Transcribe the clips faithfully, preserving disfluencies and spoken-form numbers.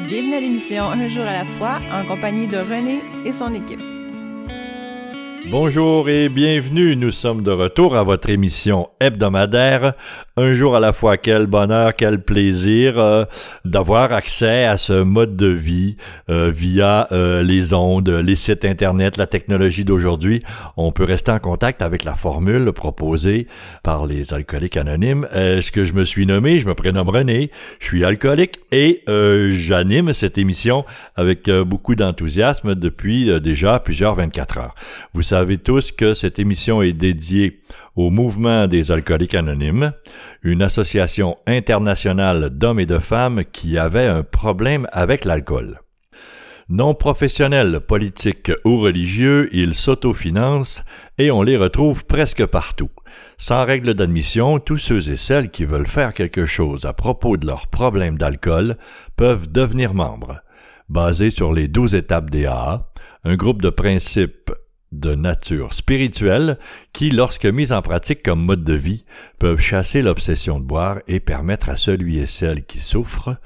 Bienvenue à l'émission Un jour à la fois en compagnie de René et son équipe. Bonjour et bienvenue, nous sommes de retour à votre émission hebdomadaire. Un jour à la fois, quel bonheur, quel plaisir euh, d'avoir accès à ce mode de vie euh, via euh, les ondes, les sites internet, la technologie d'aujourd'hui. On peut rester en contact avec la formule proposée par les alcooliques anonymes. Est-ce que je me suis nommé? Je me prénomme René, je suis alcoolique et euh, j'anime cette émission avec euh, beaucoup d'enthousiasme depuis euh, déjà plusieurs vingt-quatre heures. Vous savez savez tous que cette émission est dédiée au mouvement des alcooliques anonymes, une association internationale d'hommes et de femmes qui avaient un problème avec l'alcool. Non professionnels, politiques ou religieux, ils s'autofinancent et on les retrouve presque partout. Sans règle d'admission, tous ceux et celles qui veulent faire quelque chose à propos de leur problème d'alcool peuvent devenir membres. Basé sur les douze étapes des A A, un groupe de principes de nature spirituelle qui, lorsque mis en pratique comme mode de vie, peuvent chasser l'obsession de boire et permettre à celui et celle qui souffrent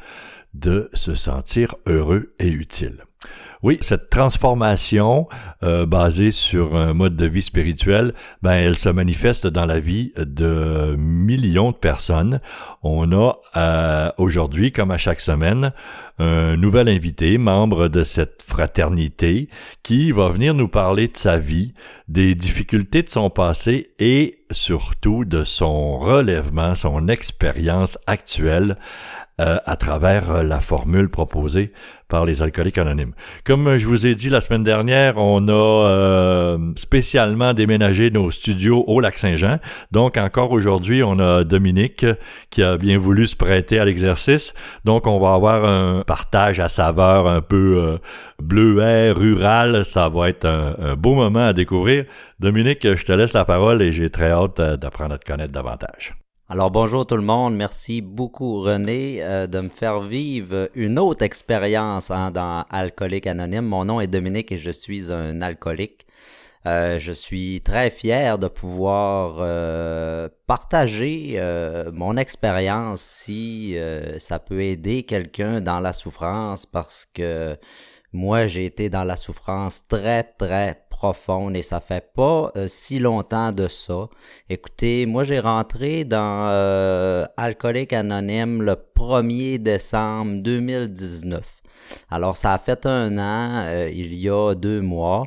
de se sentir heureux et utile. Oui, cette transformation euh, basée sur un mode de vie spirituel, ben elle se manifeste dans la vie de millions de personnes. On a euh, aujourd'hui, comme à chaque semaine, un nouvel invité, membre de cette fraternité, qui va venir nous parler de sa vie, des difficultés de son passé et surtout de son relèvement, son expérience actuelle Euh, à travers la formule proposée par les alcooliques anonymes. Comme je vous ai dit la semaine dernière, on a euh, spécialement déménagé nos studios au Lac-Saint-Jean. Donc encore aujourd'hui, on a Dominique qui a bien voulu se prêter à l'exercice. Donc on va avoir un partage à saveur un peu euh, bleuet, rural. Ça va être un, un beau moment à découvrir. Dominique, je te laisse la parole et j'ai très hâte d'apprendre à te connaître davantage. Alors bonjour tout le monde, merci beaucoup René euh, de me faire vivre une autre expérience hein, dans Alcoolique Anonyme. Mon nom est Dominique et je suis un alcoolique. Euh, je suis très fier de pouvoir euh, partager euh, mon expérience si euh, ça peut aider quelqu'un dans la souffrance parce que moi j'ai été dans la souffrance très très profonde et ça fait pas euh, si longtemps de ça. Écoutez, moi j'ai rentré dans euh, Alcoolique Anonyme le premier décembre deux mille dix-neuf. Alors ça a fait un an, euh, il y a deux mois.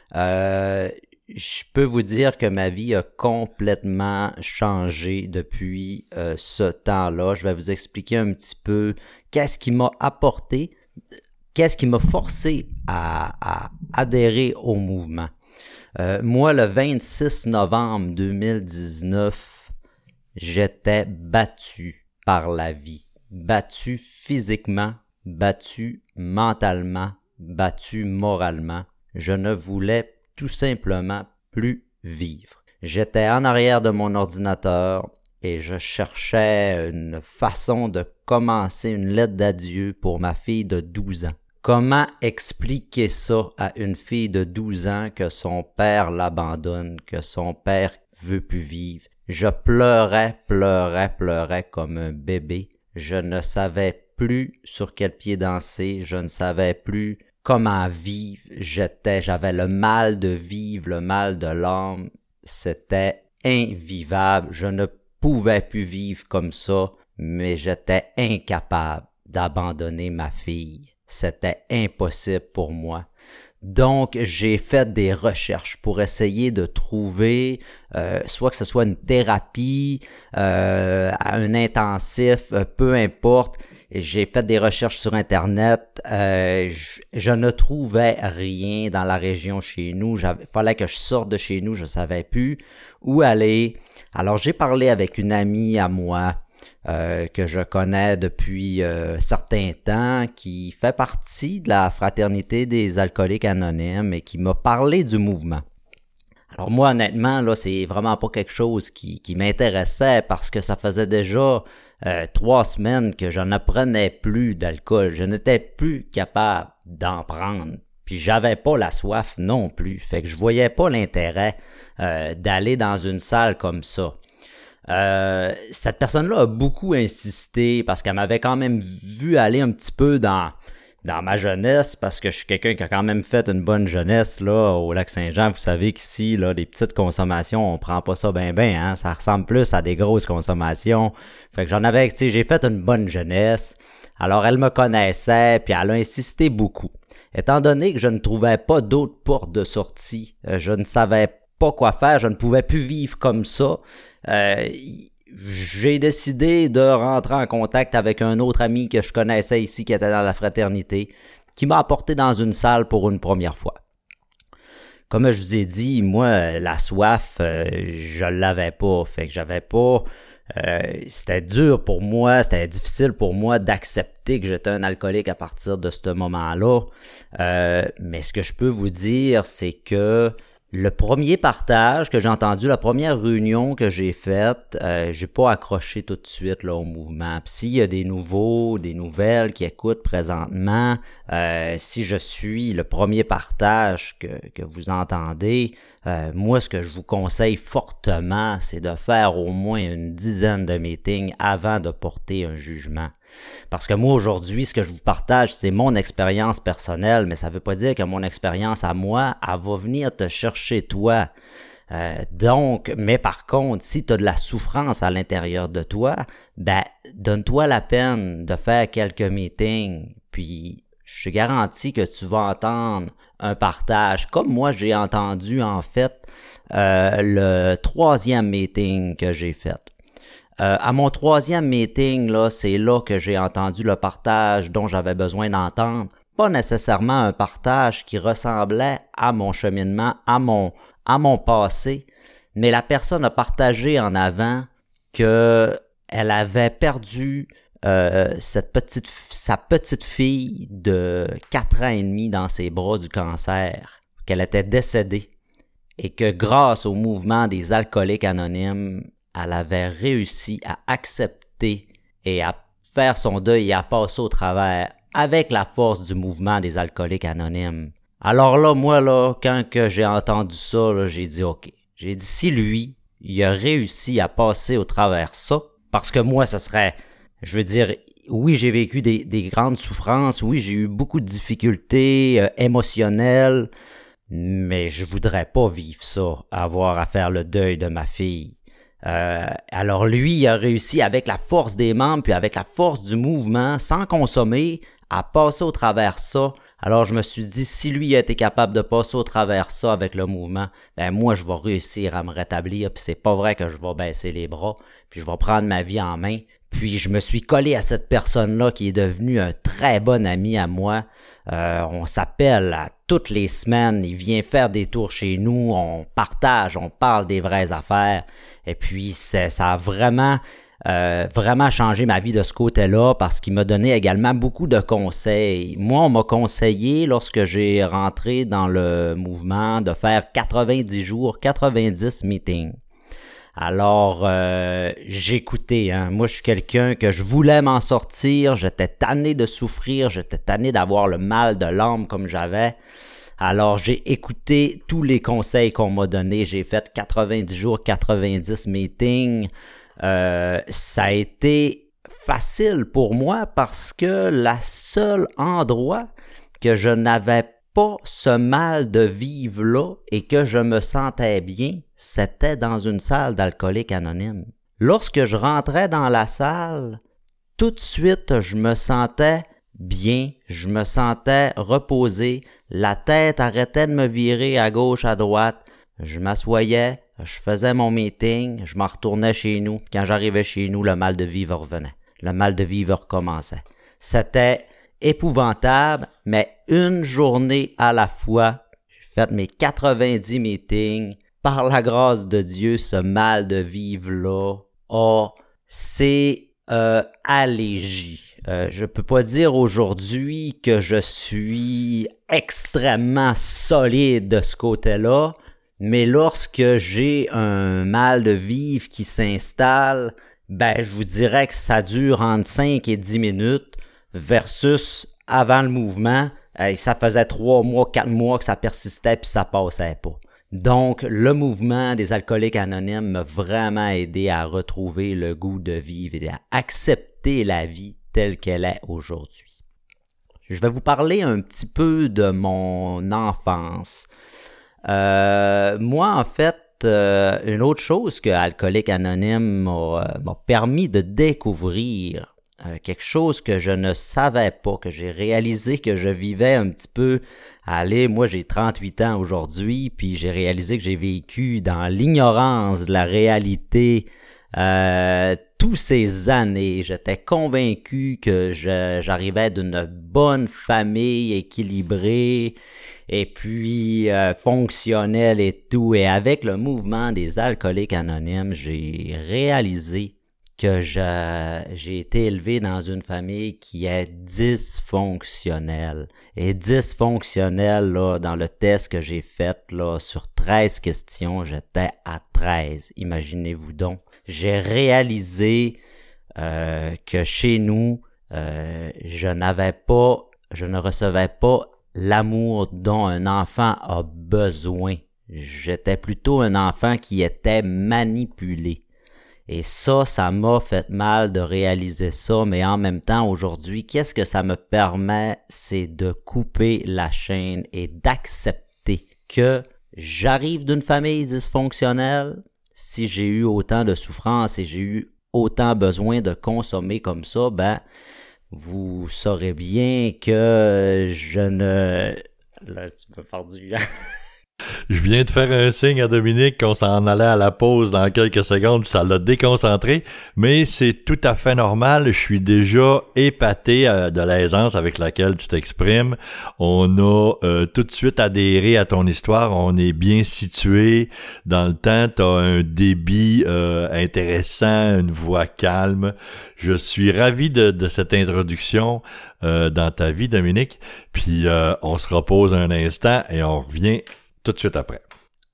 Euh, je peux vous dire que ma vie a complètement changé depuis euh, ce temps-là. Je vais vous expliquer un petit peu qu'est-ce qui m'a apporté. Qu'est-ce qui m'a forcé à, à adhérer au mouvement? Euh, moi, le vingt-six novembre deux mille dix-neuf, j'étais battu par la vie. Battu physiquement, battu mentalement, battu moralement. Je ne voulais tout simplement plus vivre. J'étais en arrière de mon ordinateur et je cherchais une façon de commencer une lettre d'adieu pour ma fille de douze ans. Comment expliquer ça à une fille de douze ans que son père l'abandonne, que son père veut plus vivre? Je pleurais, pleurais, pleurais comme un bébé. Je ne savais plus sur quel pied danser, je ne savais plus comment vivre. J'étais, j'avais le mal de vivre, le mal de l'âme. C'était invivable. Je ne pouvais plus vivre comme ça, mais j'étais incapable d'abandonner ma fille. C'était impossible pour moi. Donc, j'ai fait des recherches pour essayer de trouver, euh, soit que ce soit une thérapie, euh, un intensif, euh, peu importe. J'ai fait des recherches sur Internet. Euh, je, je ne trouvais rien dans la région chez nous. Il fallait que je sorte de chez nous. Je savais plus où aller. Alors, j'ai parlé avec une amie à moi euh, que je connais depuis euh, certain temps, qui fait partie de la fraternité des alcooliques anonymes et qui m'a parlé du mouvement. Alors moi, honnêtement, là, c'est vraiment pas quelque chose qui, qui m'intéressait parce que ça faisait déjà euh, trois semaines que je n'apprenais plus d'alcool. Je n'étais plus capable d'en prendre. Puis j'avais pas la soif non plus. Fait que je voyais pas l'intérêt euh, d'aller dans une salle comme ça. Euh, cette personne-là a beaucoup insisté parce qu'elle m'avait quand même vu aller un petit peu dans dans ma jeunesse, parce que je suis quelqu'un qui a quand même fait une bonne jeunesse là au Lac-Saint-Jean. Vous savez qu'ici, là, les petites consommations, on prend pas ça ben ben, hein. Ça ressemble plus à des grosses consommations. Fait que j'en avais, tu sais, j'ai fait une bonne jeunesse. Alors, elle me connaissait, puis elle a insisté beaucoup. Étant donné que je ne trouvais pas d'autres portes de sortie, euh, je ne savais pas quoi faire, je ne pouvais plus vivre comme ça. Euh, j'ai décidé de rentrer en contact avec un autre ami que je connaissais ici qui était dans la fraternité, qui m'a apporté dans une salle pour une première fois. Comme je vous ai dit, moi, la soif, euh, je l'avais pas, fait que j'avais pas... Euh, c'était dur pour moi, c'était difficile pour moi d'accepter que j'étais un alcoolique à partir de ce moment-là. Euh, mais ce que je peux vous dire, c'est que le premier partage que j'ai entendu, la première réunion que j'ai faite, euh, j'ai pas accroché tout de suite là au mouvement. Puis s'il y a des nouveaux, des nouvelles qui écoutent présentement, euh, si je suis le premier partage que, que vous entendez, euh, moi ce que je vous conseille fortement, c'est de faire au moins une dizaine de meetings avant de porter un jugement. Parce que moi, aujourd'hui, ce que je vous partage, c'est mon expérience personnelle, mais ça veut pas dire que mon expérience à moi, elle va venir te chercher toi. Euh, donc, mais par contre, si tu as de la souffrance à l'intérieur de toi, ben, donne-toi la peine de faire quelques meetings, puis je te garantis que tu vas entendre un partage, comme moi j'ai entendu en fait euh, le troisième meeting que j'ai fait. Euh, à mon troisième meeting, là, c'est là que j'ai entendu le partage dont j'avais besoin d'entendre. Pas nécessairement un partage qui ressemblait à mon cheminement, à mon, à mon passé, mais la personne a partagé en avant que elle avait perdu euh, cette petite, sa petite fille de quatre ans et demi dans ses bras du cancer, qu'elle était décédée et que grâce au mouvement des alcooliques anonymes, elle avait réussi à accepter et à faire son deuil et à passer au travers avec la force du mouvement des alcooliques anonymes. Alors là, moi, là, quand que j'ai entendu ça, là, j'ai dit OK. J'ai dit si lui, il a réussi à passer au travers ça, parce que moi, ce serait, je veux dire, oui, j'ai vécu des, des grandes souffrances, oui, j'ai eu beaucoup de difficultés euh, émotionnelles, mais je voudrais pas vivre ça, avoir à faire le deuil de ma fille. Euh, alors lui, il a réussi avec la force des membres puis avec la force du mouvement, sans consommer, à passer au travers ça. Alors je me suis dit, si lui a été capable de passer au travers ça avec le mouvement, ben moi je vais réussir à me rétablir, puis c'est pas vrai que je vais baisser les bras, puis je vais prendre ma vie en main. Puis je me suis collé à cette personne-là qui est devenue un très bon ami à moi. Euh, on s'appelle à toutes les semaines, il vient faire des tours chez nous, on partage, on parle des vraies affaires. Et puis c'est, ça a vraiment, euh, vraiment changé ma vie de ce côté-là parce qu'il m'a donné également beaucoup de conseils. Moi, on m'a conseillé lorsque j'ai rentré dans le mouvement de faire quatre-vingt-dix jours, quatre-vingt-dix meetings. Alors, euh, j'écoutais, hein. Moi, je suis quelqu'un que je voulais m'en sortir, j'étais tanné de souffrir, j'étais tanné d'avoir le mal de l'âme comme j'avais. Alors, j'ai écouté tous les conseils qu'on m'a donnés. J'ai fait quatre-vingt-dix jours, quatre-vingt-dix meetings. Euh, ça a été facile pour moi parce que la seule endroit que je n'avais pas ce mal de vivre là et que je me sentais bien, c'était dans une salle d'alcooliques anonymes. Lorsque je rentrais dans la salle, tout de suite, je me sentais bien, je me sentais reposé, la tête arrêtait de me virer à gauche, à droite, je m'assoyais, je faisais mon meeting, je m'en retournais chez nous. Quand j'arrivais chez nous, le mal de vivre revenait, le mal de vivre recommençait. C'était épouvantable, mais une journée à la fois, j'ai fait mes quatre-vingt-dix meetings. Par la grâce de Dieu, ce mal de vivre-là, oh, c'est euh, allégé. Euh, je peux pas dire aujourd'hui que je suis extrêmement solide de ce côté-là, mais lorsque j'ai un mal de vivre qui s'installe, ben je vous dirais que ça dure entre cinq et dix minutes versus avant le mouvement, euh, ça faisait trois mois, quatre mois que ça persistait puis ça passait pas. Donc, le mouvement des alcooliques anonymes m'a vraiment aidé à retrouver le goût de vivre et à accepter la vie telle qu'elle est aujourd'hui. Je vais vous parler un petit peu de mon enfance. Euh, moi, en fait, euh, une autre chose que Alcoolique Anonyme m'a, m'a permis de découvrir, euh, quelque chose que je ne savais pas, que j'ai réalisé que je vivais un petit peu. Allez, moi j'ai trente-huit ans aujourd'hui, puis j'ai réalisé que j'ai vécu dans l'ignorance de la réalité euh, tous ces années. J'étais convaincu que je, j'arrivais d'une bonne famille équilibrée et puis euh, fonctionnelle et tout. Et avec le mouvement des Alcooliques Anonymes, j'ai réalisé que je, j'ai été élevé dans une famille qui est dysfonctionnelle. Et dysfonctionnelle, là, dans le test que j'ai fait, là, sur treize questions, j'étais à treize. Imaginez-vous donc. J'ai réalisé euh, que chez nous, euh, je n'avais pas, je ne recevais pas l'amour dont un enfant a besoin. J'étais plutôt un enfant qui était manipulé. Et ça, ça m'a fait mal de réaliser ça, mais en même temps, aujourd'hui, qu'est-ce que ça me permet? C'est de couper la chaîne et d'accepter que j'arrive d'une famille dysfonctionnelle. Si j'ai eu autant de souffrance et j'ai eu autant besoin de consommer comme ça, ben, vous saurez bien que je ne... Là, tu me faire du... Je viens de faire un signe à Dominique qu'on s'en allait à la pause dans quelques secondes, ça l'a déconcentré, mais c'est tout à fait normal. Je suis déjà épaté euh, de l'aisance avec laquelle tu t'exprimes. On a euh, tout de suite adhéré à ton histoire, on est bien situé dans le temps, tu as un débit euh, intéressant, une voix calme. Je suis ravi de, de cette introduction euh, dans ta vie, Dominique, puis euh, on se repose un instant et on revient tout de suite après.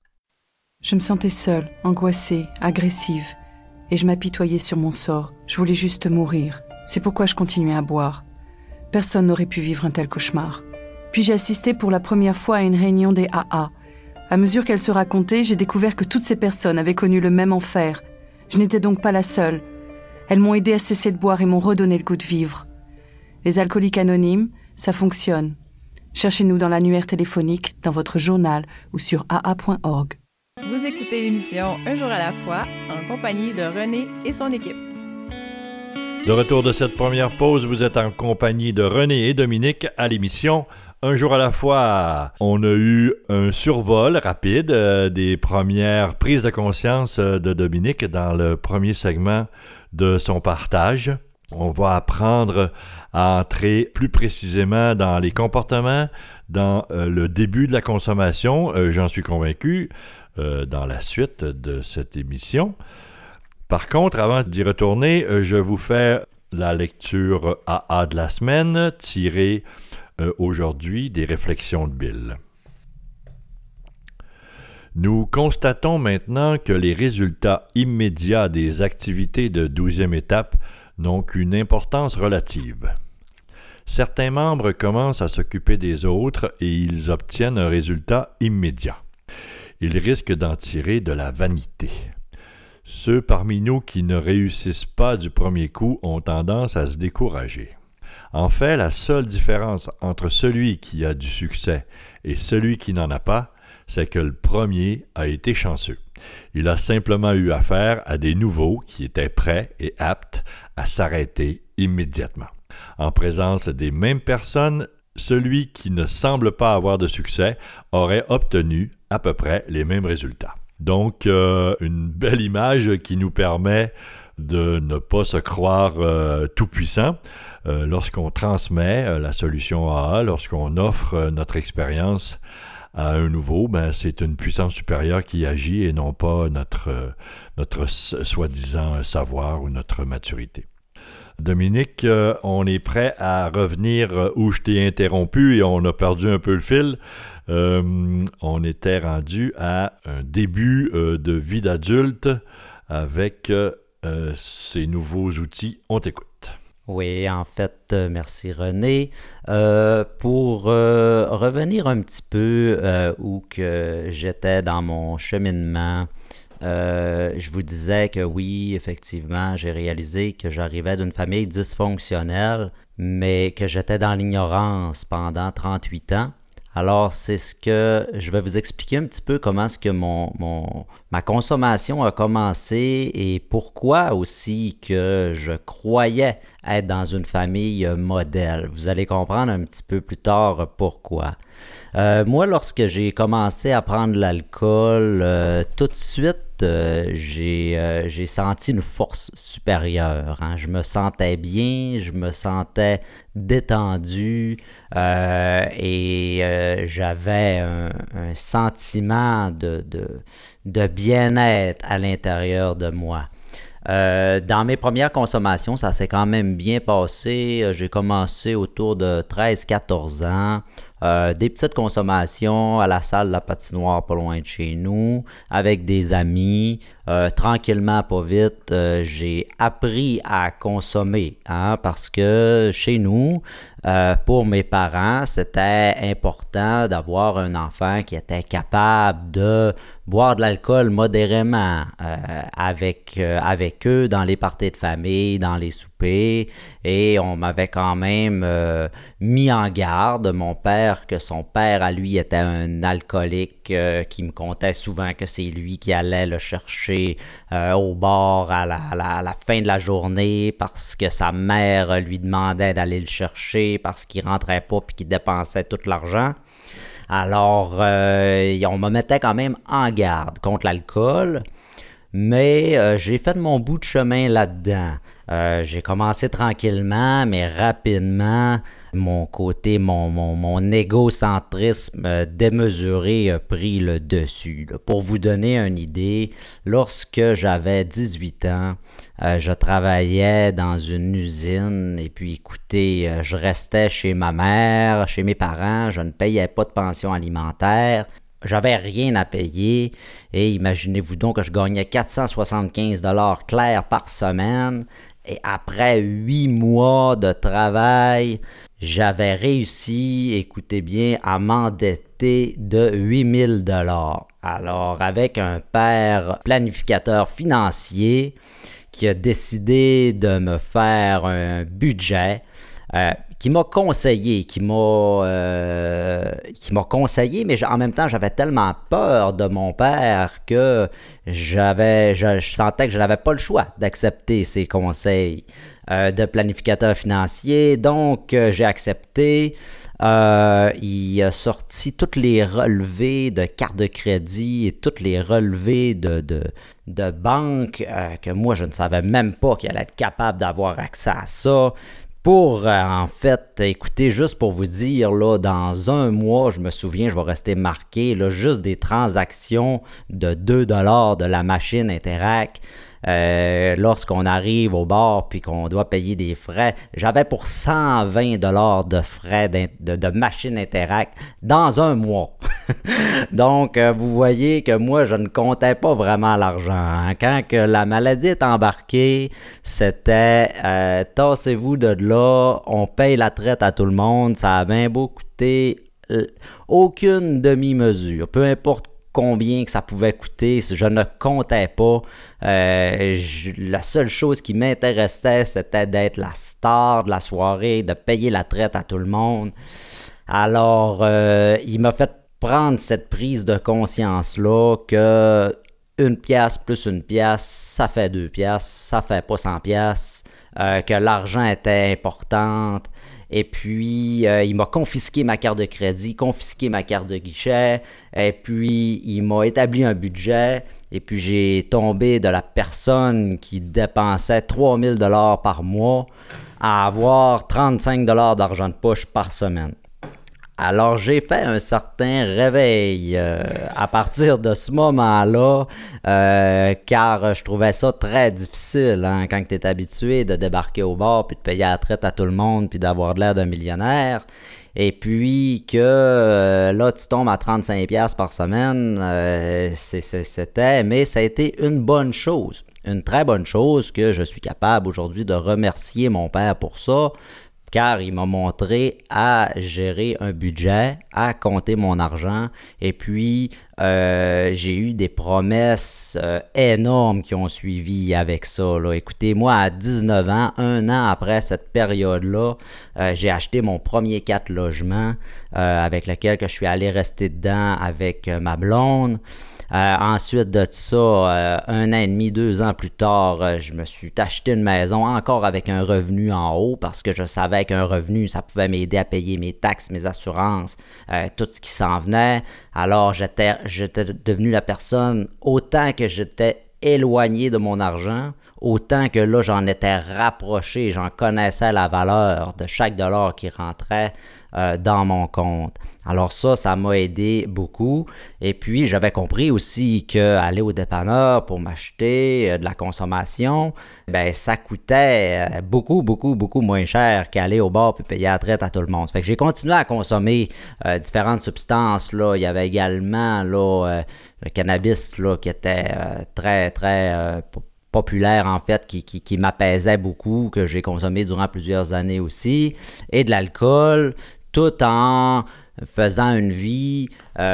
Je me sentais seule, angoissée, agressive, et je m'apitoyais sur mon sort. Je voulais juste mourir. C'est pourquoi je continuais à boire. Personne n'aurait pu vivre un tel cauchemar. Puis j'ai assisté pour la première fois à une réunion des A A. À mesure qu'elle se racontait, j'ai découvert que toutes ces personnes avaient connu le même enfer. Je n'étais donc pas la seule. Elles m'ont aidé à cesser de boire et m'ont redonné le goût de vivre. Les Alcooliques Anonymes, ça fonctionne. Cherchez-nous dans l'annuaire téléphonique, dans votre journal ou sur a a point org. Vous écoutez l'émission Un jour à la fois en compagnie de René et son équipe. De retour de cette première pause, vous êtes en compagnie de René et Dominique à l'émission Un jour à la fois. On a eu un survol rapide euh, des premières prises de conscience euh, de Dominique dans le premier segment de son partage. On va apprendre à entrer plus précisément dans les comportements, dans euh, le début de la consommation, euh, j'en suis convaincu, euh, dans la suite de cette émission. Par contre, avant d'y retourner, euh, je vous fais la lecture A A de la semaine, tirée euh, aujourd'hui des réflexions de Bill. Nous constatons maintenant que les résultats immédiats des activités de douzième étape n'ont qu'une importance relative. Certains membres commencent à s'occuper des autres et ils obtiennent un résultat immédiat. Ils risquent d'en tirer de la vanité. Ceux parmi nous qui ne réussissent pas du premier coup ont tendance à se décourager. En fait, la seule différence entre celui qui a du succès et celui qui n'en a pas, c'est que le premier a été chanceux. Il a simplement eu affaire à des nouveaux qui étaient prêts et aptes à s'arrêter immédiatement. En présence des mêmes personnes, celui qui ne semble pas avoir de succès aurait obtenu à peu près les mêmes résultats. Donc, euh, une belle image qui nous permet de ne pas se croire euh, tout-puissant euh, lorsqu'on transmet euh, la solution A A, lorsqu'on offre euh, notre expérience à un nouveau, ben, c'est une puissance supérieure qui agit et non pas notre, euh, notre soi-disant savoir ou notre maturité. Dominique, euh, on est prêt à revenir où je t'ai interrompu et on a perdu un peu le fil. Euh, on était rendu à un début euh, de vie d'adulte avec euh, ces nouveaux outils. On t'écoute. Oui, en fait, euh, merci René. Euh, pour euh, revenir un petit peu euh, où que j'étais dans mon cheminement, euh, je vous disais que oui, effectivement, j'ai réalisé que j'arrivais d'une famille dysfonctionnelle, mais que j'étais dans l'ignorance pendant trente-huit ans. Alors, c'est ce que je vais vous expliquer un petit peu comment est-ce que mon, mon, ma consommation a commencé et pourquoi aussi que je croyais être dans une famille modèle. Vous allez comprendre un petit peu plus tard pourquoi. Euh, moi, lorsque j'ai commencé à prendre l'alcool, euh, tout de suite, euh, j'ai, euh, j'ai senti une force supérieure. Hein. Je me sentais bien, je me sentais détendu euh, et euh, j'avais un, un sentiment de, de, de bien-être à l'intérieur de moi. Euh, dans mes premières consommations, ça s'est quand même bien passé. J'ai commencé autour de treize à quatorze ans. Euh, des petites consommations à la salle de la patinoire pas loin de chez nous, avec des amis. Euh, tranquillement, pas vite, euh, j'ai appris à consommer, hein, parce que chez nous, euh, pour mes parents, c'était important d'avoir un enfant qui était capable de boire de l'alcool modérément euh, avec, euh, avec eux dans les parties de famille, dans les soupers. Et on m'avait quand même euh, mis en garde, mon père, que son père à lui était un alcoolique euh, qui me contait souvent que c'est lui qui allait le chercher euh, au bar à la, à, la, à la fin de la journée parce que sa mère lui demandait d'aller le chercher parce qu'il rentrait pas puis qu'il dépensait tout l'argent. Alors, euh, on me mettait quand même en garde contre l'alcool, mais euh, j'ai fait mon bout de chemin là-dedans. Euh, j'ai commencé tranquillement, mais rapidement, mon côté, mon, mon, mon égocentrisme euh, démesuré a pris le dessus. Là. Pour vous donner une idée, lorsque j'avais dix-huit ans, euh, je travaillais dans une usine et puis écoutez, euh, je restais chez ma mère, chez mes parents, je ne payais pas de pension alimentaire. J'avais rien à payer et imaginez-vous donc que je gagnais quatre cent soixante-quinze dollars clairs par semaine et après huit mois de travail, j'avais réussi, écoutez bien, à m'endetter de huit mille dollars. Alors avec un père planificateur financier qui a décidé de me faire un budget, euh, qui m'a conseillé, qui m'a, euh, qui m'a conseillé, mais en même temps, j'avais tellement peur de mon père que j'avais, je, je sentais que je n'avais pas le choix d'accepter ses conseils euh, de planificateur financier. Donc, euh, j'ai accepté. Euh, il a sorti tous les relevés de carte de crédit et tous les relevés de, de, de banque euh, que moi, je ne savais même pas qu'il allait être capable d'avoir accès à ça. Pour, euh, en fait, écoutez, juste pour vous dire, là, dans un mois, je me souviens, je vais rester marqué, là, juste des transactions de deux dollars de la machine Interac. Euh, lorsqu'on arrive au bar puis qu'on doit payer des frais, j'avais pour cent vingt dollars de frais de, de machine Interac dans un mois. Donc, euh, vous voyez que moi, je ne comptais pas vraiment l'argent. Hein. Quand que la maladie est embarquée, c'était euh, tassez-vous de là, on paye la traite à tout le monde, ça a bien beau coûter euh, aucune demi-mesure, peu importe combien que ça pouvait coûter, je ne comptais pas. Euh, je, la seule chose qui m'intéressait, c'était d'être la star de la soirée, de payer la traite à tout le monde. Alors, euh, il m'a fait prendre cette prise de conscience-là que une pièce plus une pièce, ça fait deux pièces, ça fait pas cent pièces, euh, que l'argent était important. Et puis, euh, il m'a confisqué ma carte de crédit, confisqué ma carte de guichet, et puis il m'a établi un budget, et puis j'ai tombé de la personne qui dépensait trois mille dollars par mois à avoir trente-cinq dollars d'argent de poche par semaine. Alors, j'ai fait un certain réveil euh, à partir de ce moment-là, euh, car je trouvais ça très difficile hein, quand tu es habitué de débarquer au bar, puis de payer la traite à tout le monde, puis d'avoir de l'air d'un millionnaire. Et puis que euh, là, tu tombes à trente-cinq dollars par semaine, euh, c'est, c'est, c'était, mais ça a été une bonne chose. Une très bonne chose que je suis capable aujourd'hui de remercier mon père pour ça, car il m'a montré à gérer un budget, à compter mon argent et puis euh, j'ai eu des promesses euh, énormes qui ont suivi avec ça, là. Écoutez, moi, à dix-neuf ans, un an après cette période-là, euh, j'ai acheté mon premier quatre logements euh, avec lequel que je suis allé rester dedans avec euh, ma blonde. Euh, ensuite de ça, euh, un an et demi, deux ans plus tard, euh, je me suis acheté une maison encore avec un revenu en haut parce que je savais qu'un revenu, ça pouvait m'aider à payer mes taxes, mes assurances, euh, tout ce qui s'en venait. Alors, j'étais, j'étais devenu la personne, autant que j'étais éloigné de mon argent, autant que là, j'en étais rapproché, j'en connaissais la valeur de chaque dollar qui rentrait euh, dans mon compte. Alors ça, ça m'a aidé beaucoup. Et puis, j'avais compris aussi qu'aller au dépanneur pour m'acheter euh, de la consommation, ben ça coûtait euh, beaucoup, beaucoup, beaucoup moins cher qu'aller au bar puis payer la traite à tout le monde. Fait que j'ai continué à consommer euh, différentes substances. Là. Il y avait également là, euh, le cannabis là, qui était euh, très, très... Euh, populaire en fait, qui, qui, qui m'apaisait beaucoup, que j'ai consommé durant plusieurs années aussi, et de l'alcool, tout en faisant une vie,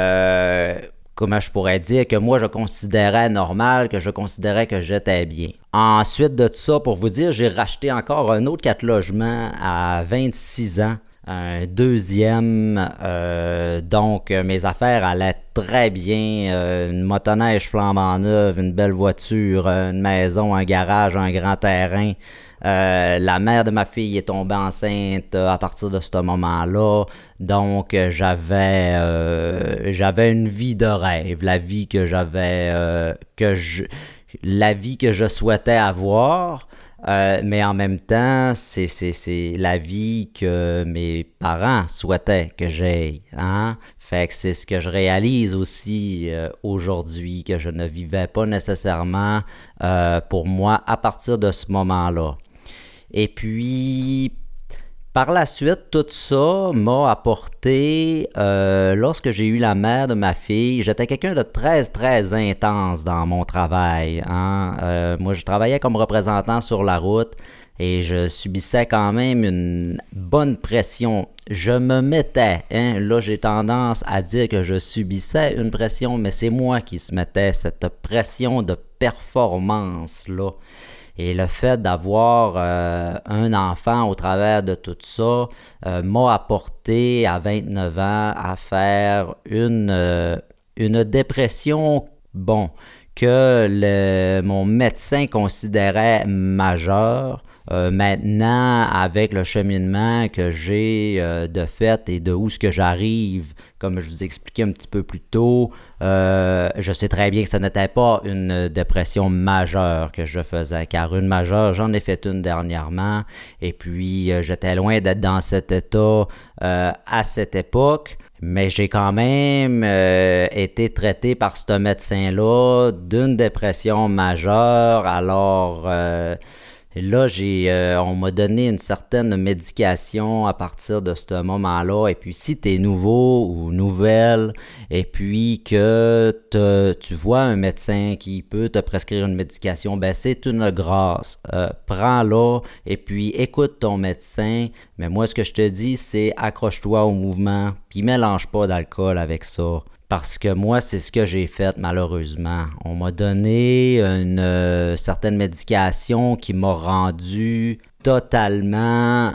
euh, comment je pourrais dire, que moi je considérais normale, que je considérais que j'étais bien. Ensuite de tout ça, pour vous dire, j'ai racheté encore un autre quatre logements à vingt-six ans. Un deuxième, euh, donc mes affaires allaient très bien, euh, une motoneige flambant neuve, une belle voiture, une maison, un garage, un grand terrain. Euh, la mère de ma fille est tombée enceinte à partir de ce moment-là, donc j'avais euh, j'avais une vie de rêve, la vie que j'avais euh, que je la vie que je souhaitais avoir. Euh, mais en même temps, c'est, c'est, c'est la vie que mes parents souhaitaient que j'aie. Hein? Fait que c'est ce que je réalise aussi euh, aujourd'hui, que je ne vivais pas nécessairement euh, pour moi à partir de ce moment-là. Et puis, par la suite, tout ça m'a apporté, euh, lorsque j'ai eu la mère de ma fille, j'étais quelqu'un de très, très intense dans mon travail. Hein? Euh, moi, je travaillais comme représentant sur la route et je subissais quand même une bonne pression. Je me mettais, hein? Là, j'ai tendance à dire que je subissais une pression, mais c'est moi qui se mettais cette pression de performance-là. Et le fait d'avoir euh, un enfant au travers de tout ça euh, m'a apporté à vingt-neuf ans à faire une, euh, une dépression, bon, que le, mon médecin considérait majeure. Euh, maintenant, avec le cheminement que j'ai euh, de fait et de où ce que j'arrive, comme je vous expliquais un petit peu plus tôt, euh, je sais très bien que ce n'était pas une dépression majeure que je faisais, car une majeure, j'en ai fait une dernièrement, et puis euh, j'étais loin d'être dans cet état euh, à cette époque, mais j'ai quand même euh, été traité par ce médecin-là d'une dépression majeure, alors... Euh, Et là, j'ai, euh, on m'a donné une certaine médication à partir de ce moment-là. Et puis, si tu es nouveau ou nouvelle, et puis que te, tu vois un médecin qui peut te prescrire une médication, ben c'est une grâce. Euh, prends-la et puis écoute ton médecin. Mais moi, ce que je te dis, c'est accroche-toi au mouvement, puis mélange pas d'alcool avec ça. Parce que moi, c'est ce que j'ai fait, malheureusement. On m'a donné une euh, certaine médication qui m'a rendu totalement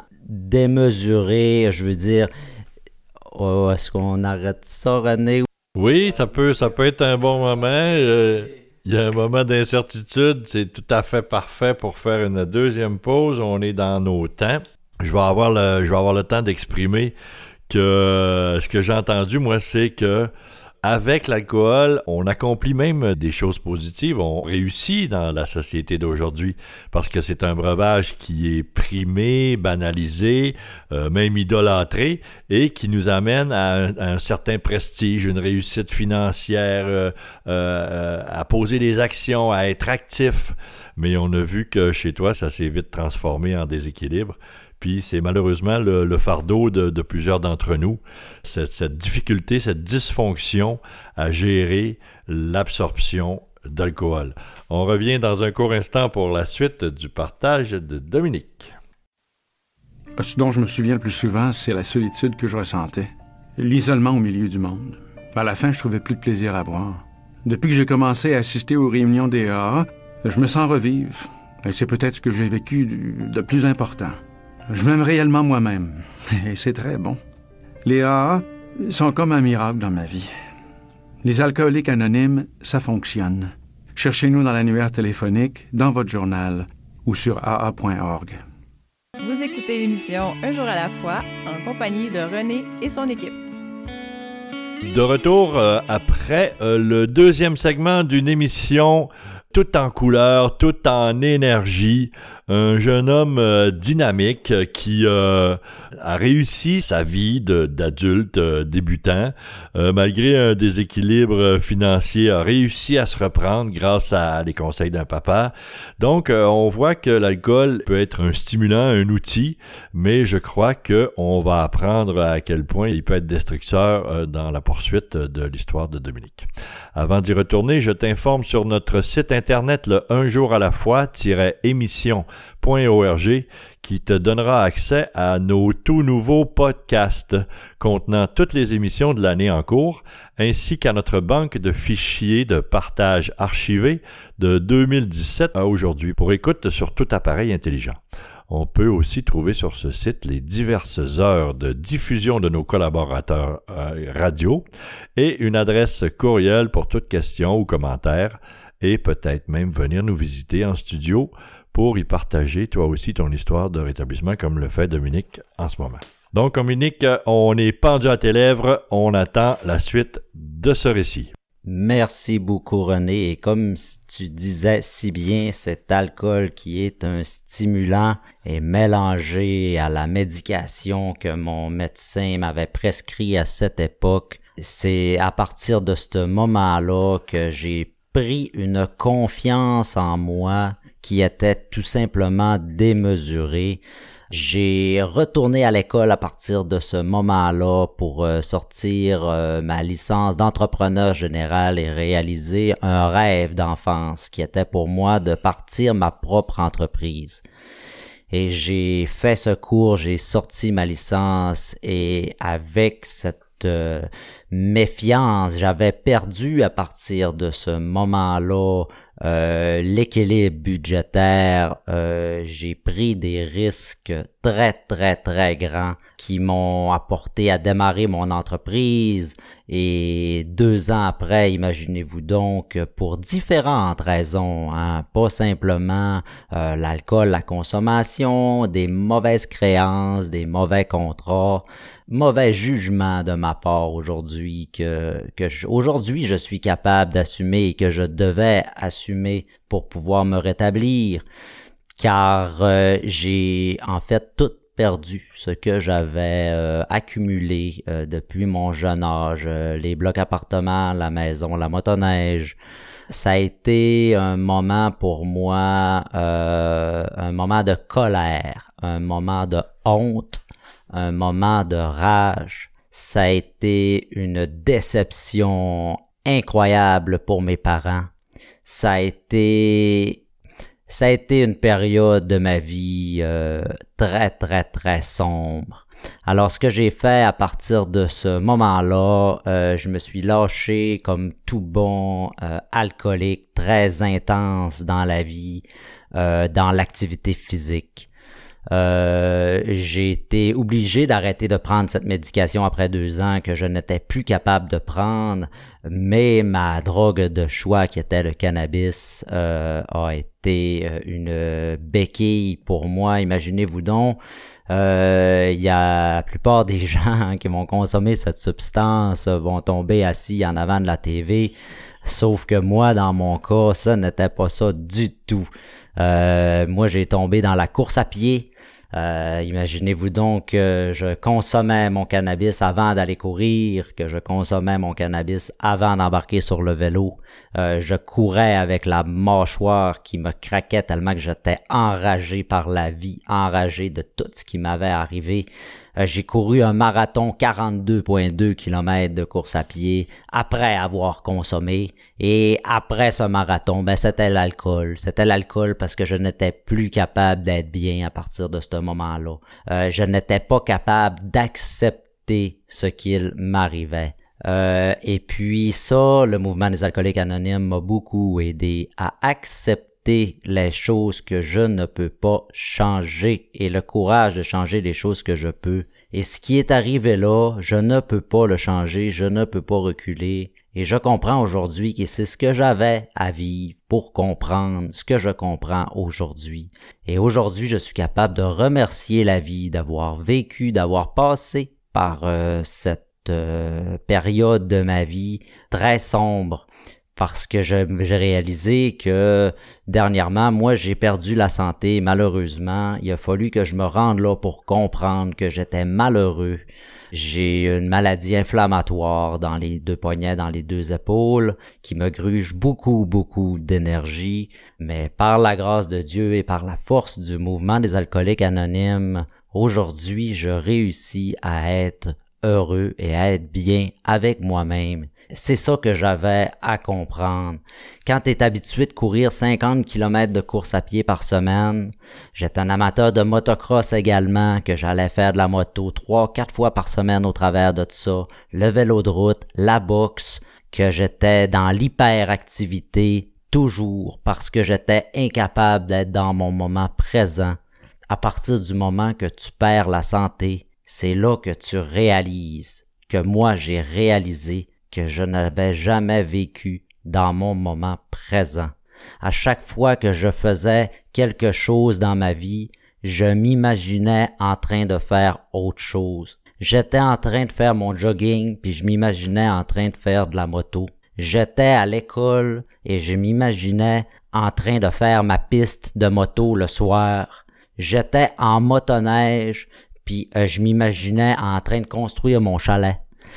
démesuré. Je veux dire, oh, est-ce qu'on arrête ça, René? Oui, ça peut, ça peut être un bon moment. Euh, il y a un moment d'incertitude. C'est tout à fait parfait pour faire une deuxième pause. On est dans nos temps. Je vais avoir le, je vais avoir le temps d'exprimer que euh, ce que j'ai entendu, moi, c'est que avec l'alcool, on accomplit même des choses positives. On réussit dans la société d'aujourd'hui parce que c'est un breuvage qui est primé, banalisé, euh, même idolâtré et qui nous amène à un, à un certain prestige, une réussite financière, euh, euh, à poser des actions, à être actif. Mais on a vu que chez toi, ça s'est vite transformé en déséquilibre. Puis c'est malheureusement le, le fardeau de, de plusieurs d'entre nous, cette, cette difficulté, cette dysfonction à gérer l'absorption d'alcool. On revient dans un court instant pour la suite du partage de Dominique. Ce dont je me souviens le plus souvent, c'est la solitude que je ressentais, l'isolement au milieu du monde. À la fin, je trouvais plus de plaisir à boire. Depuis que j'ai commencé à assister aux réunions des A A, je me sens revivre. Et c'est peut-être ce que j'ai vécu de plus important. Je m'aime réellement moi-même. Et c'est très bon. Les A A sont comme un miracle dans ma vie. Les alcooliques anonymes, ça fonctionne. Cherchez-nous dans l'annuaire téléphonique, dans votre journal ou sur a a point org. Vous écoutez l'émission Un jour à la fois en compagnie de René et son équipe. De retour euh, après euh, le deuxième segment d'une émission tout en couleur, tout en énergie. Un jeune homme euh, dynamique euh, qui euh, a réussi sa vie de, d'adulte euh, débutant. Euh, malgré un déséquilibre financier, a réussi à se reprendre grâce à les conseils d'un papa. Donc, euh, on voit que l'alcool peut être un stimulant, un outil, mais je crois que on va apprendre à quel point il peut être destructeur euh, dans la poursuite de l'histoire de Dominique. Avant d'y retourner, je t'informe sur notre site internet, le un jour à la fois-émission point org, qui te donnera accès à nos tout nouveaux podcasts contenant toutes les émissions de l'année en cours, ainsi qu'à notre banque de fichiers de partage archivés de deux mille dix-sept à aujourd'hui pour écoute sur tout appareil intelligent. On peut aussi trouver sur ce site les diverses heures de diffusion de nos collaborateurs euh, radio et une adresse courriel pour toute question ou commentaire, et peut-être même venir nous visiter en studio pour y partager toi aussi ton histoire de rétablissement comme le fait Dominique en ce moment. Donc Dominique, on est pendu à tes lèvres, on attend la suite de ce récit. Merci beaucoup René, et comme tu disais si bien, cet alcool qui est un stimulant est mélangé à la médication que mon médecin m'avait prescrit à cette époque. C'est à partir de ce moment-là que j'ai pris une confiance en moi qui était tout simplement démesurée. J'ai retourné à l'école à partir de ce moment-là pour euh, sortir euh, ma licence d'entrepreneur général et réaliser un rêve d'enfance qui était pour moi de partir ma propre entreprise. Et j'ai fait ce cours, j'ai sorti ma licence, et avec cette euh, méfiance, j'avais perdu à partir de ce moment-là Euh, l'équilibre budgétaire. Euh, j'ai pris des risques très très très grands qui m'ont apporté à démarrer mon entreprise, et deux ans après, imaginez-vous donc, pour différentes raisons, hein, pas simplement euh, l'alcool, la consommation, des mauvaises créances, des mauvais contrats, mauvais jugement de ma part aujourd'hui que que je, aujourd'hui je suis capable d'assumer et que je devais assumer pour pouvoir me rétablir, car euh, j'ai en fait tout perdu ce que j'avais euh, accumulé euh, depuis mon jeune âge, euh, les blocs appartements, la maison, la motoneige. Ça a été un moment pour moi, euh, un moment de colère, un moment de honte, un moment de rage. Ça a été une déception incroyable pour mes parents. Ça a été, ça a été une période de ma vie euh, très, très, très sombre. Alors, ce que j'ai fait à partir de ce moment-là, euh, je me suis lâché comme tout bon euh, alcoolique, très intense dans la vie, euh, dans l'activité physique. Euh, j'ai été obligé d'arrêter de prendre cette médication après deux ans que je n'étais plus capable de prendre, mais ma drogue de choix, qui était le cannabis, euh, a été une béquille pour moi. Imaginez-vous donc, euh, il y a la plupart des gens qui vont consommer cette substance vont tomber assis en avant de la T V, sauf que moi, dans mon cas, ça n'était pas ça du tout. Euh, moi, j'ai tombé dans la course à pied. Euh, imaginez-vous donc que je consommais mon cannabis avant d'aller courir, que je consommais mon cannabis avant d'embarquer sur le vélo. Euh, je courais avec la mâchoire qui me craquait tellement que j'étais enragé par la vie, enragé de tout ce qui m'avait arrivé. Euh, j'ai couru un marathon quarante-deux virgule deux kilomètres de course à pied après avoir consommé. Et après ce marathon, ben c'était l'alcool. C'était l'alcool parce que je n'étais plus capable d'être bien à partir de ce moment-là. Euh, je n'étais pas capable d'accepter ce qu'il m'arrivait. Euh, et puis ça, le mouvement des alcooliques anonymes m'a beaucoup aidé à accepter les choses que je ne peux pas changer et le courage de changer les choses que je peux. Et ce qui est arrivé là, je ne peux pas le changer, je ne peux pas reculer. Et je comprends aujourd'hui que c'est ce que j'avais à vivre pour comprendre ce que je comprends aujourd'hui. Et aujourd'hui, je suis capable de remercier la vie d'avoir vécu, d'avoir passé par euh, cette euh, période de ma vie très sombre. Parce que je, j'ai réalisé que dernièrement, moi, j'ai perdu la santé, malheureusement. Il a fallu que je me rende là pour comprendre que j'étais malheureux. J'ai une maladie inflammatoire dans les deux poignets, dans les deux épaules, qui me gruge beaucoup, beaucoup d'énergie. Mais par la grâce de Dieu et par la force du mouvement des alcooliques anonymes, aujourd'hui, je réussis à être heureux et à être bien avec moi-même. C'est ça que j'avais à comprendre. Quand tu es habitué de courir cinquante kilomètres de course à pied par semaine, j'étais un amateur de motocross également, que j'allais faire de la moto trois, quatre fois par semaine au travers de tout ça, le vélo de route, la boxe, que j'étais dans l'hyperactivité toujours parce que j'étais incapable d'être dans mon moment présent. À partir du moment que tu perds la santé, c'est là que tu réalises, que moi j'ai réalisé que je n'avais jamais vécu dans mon moment présent. À chaque fois que je faisais quelque chose dans ma vie, je m'imaginais en train de faire autre chose. J'étais en train de faire mon jogging, puis je m'imaginais en train de faire de la moto. J'étais à l'école et je m'imaginais en train de faire ma piste de moto le soir. J'étais en motoneige, puis euh, je m'imaginais en train de construire mon chalet.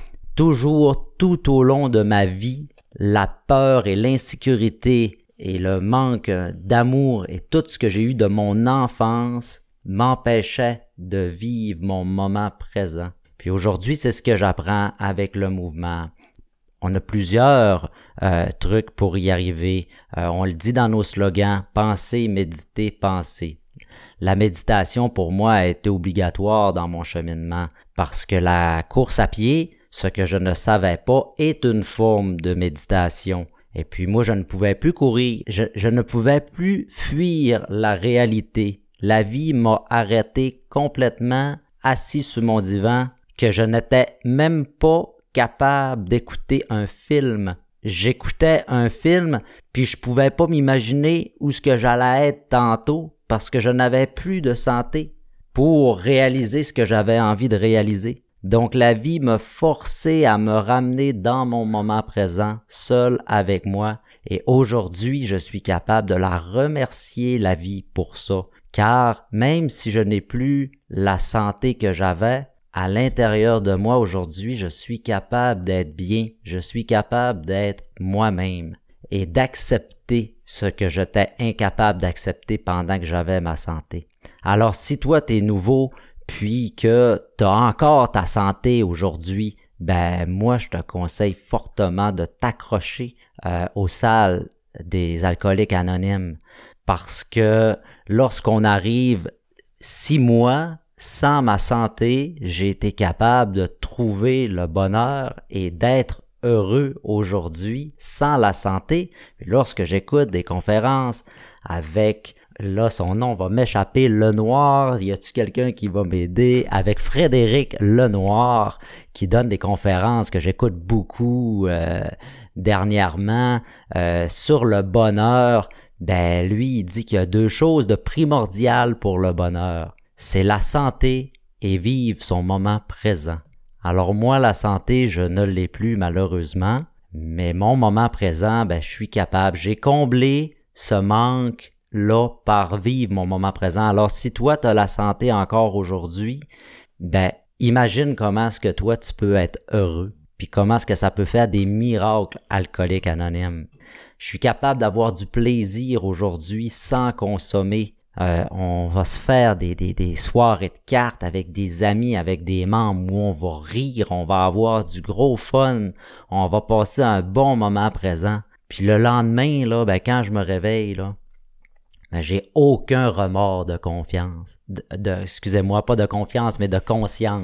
Toujours, tout au long de ma vie, la peur et l'insécurité et le manque d'amour et tout ce que j'ai eu de mon enfance m'empêchaient de vivre mon moment présent. Puis aujourd'hui, c'est ce que j'apprends avec le mouvement. On a plusieurs euh, trucs pour y arriver. Euh, on le dit dans nos slogans, penser, méditer, penser. La méditation, pour moi, a été obligatoire dans mon cheminement parce que la course à pied, ce que je ne savais pas, est une forme de méditation. Et puis moi, je ne pouvais plus courir, je, je ne pouvais plus fuir la réalité. La vie m'a arrêté complètement, assis sur mon divan, que je n'étais même pas capable d'écouter un film. J'écoutais un film, puis je pouvais pas m'imaginer où ce que j'allais être tantôt, parce que je n'avais plus de santé pour réaliser ce que j'avais envie de réaliser. Donc la vie m'a forcé à me ramener dans mon moment présent, seul avec moi, et aujourd'hui je suis capable de la remercier, la vie, pour ça. Car même si je n'ai plus la santé que j'avais, à l'intérieur de moi aujourd'hui, je suis capable d'être bien, je suis capable d'être moi-même et d'accepter ce que j'étais incapable d'accepter pendant que j'avais ma santé. Alors si toi t'es nouveau, puis que t'as encore ta santé aujourd'hui, ben moi je te conseille fortement de t'accrocher euh, aux salles des alcooliques anonymes, parce que lorsqu'on arrive six mois sans ma santé, j'ai été capable de trouver le bonheur et d'être heureux aujourd'hui sans la santé. Puis lorsque j'écoute des conférences avec, là son nom va m'échapper, Lenoir, y a-tu quelqu'un qui va m'aider, avec Frédéric Lenoir, qui donne des conférences que j'écoute beaucoup euh, dernièrement euh, sur le bonheur, ben lui il dit qu'il y a deux choses de primordiales pour le bonheur. C'est la santé et vivre son moment présent. Alors moi, la santé, je ne l'ai plus malheureusement, mais mon moment présent, ben je suis capable. J'ai comblé ce manque-là par vivre mon moment présent. Alors si toi, tu as la santé encore aujourd'hui, ben imagine comment est-ce que toi, tu peux être heureux, puis comment est-ce que ça peut faire des miracles alcooliques anonymes. Je suis capable d'avoir du plaisir aujourd'hui sans consommer. Euh, on va se faire des, des, des soirées de cartes avec des amis, avec des membres où on va rire, on va avoir du gros fun, on va passer un bon moment présent. Puis le lendemain, là, ben quand je me réveille, là, ben j'ai aucun remords de confiance, de, de excusez-moi, pas de confiance, mais de conscience.